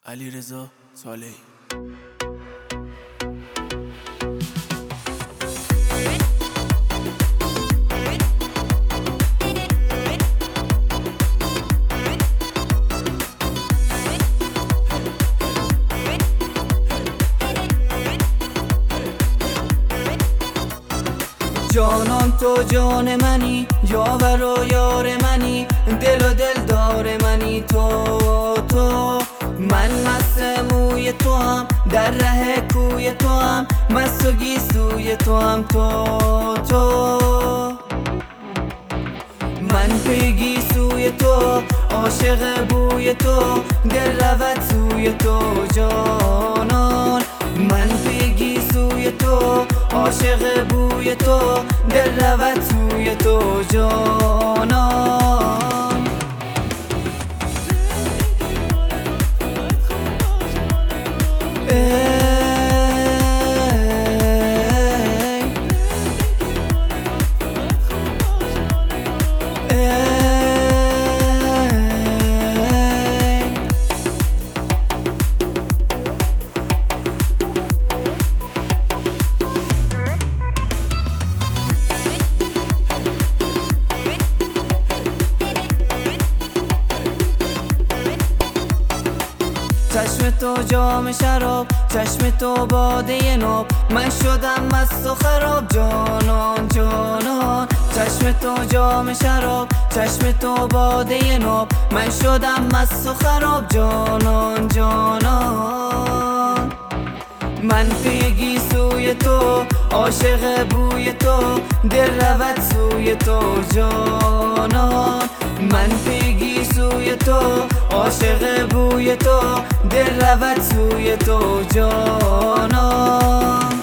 علیرضا صالحی. جانان تو جان منی، یاور و یار منی، دل و دلدار منی. تو من مست موی تو هم، در ره کوی تو هم، مست و گیسوی تو هم. تو من پیگی سوی تو، عاشق بوی تو، دل رود سوی تو جانان. من پیگی سوی تو، عاشق بوی تو، دل رود سوی تو جانان. چشم تو جام شراب، چشم تو باده ناب، من شدم مست و خراب جانان جانان. چشم تو جام شراب، چشم تو باده ناب، من شدم مست و خراب جانان جانان. من پیگی سوی تو، عاشق بوی تو، دل رود سوی تو جانان. من پیگی سوی تو، عاشق بوی تو، دل رود سوی تو جانان.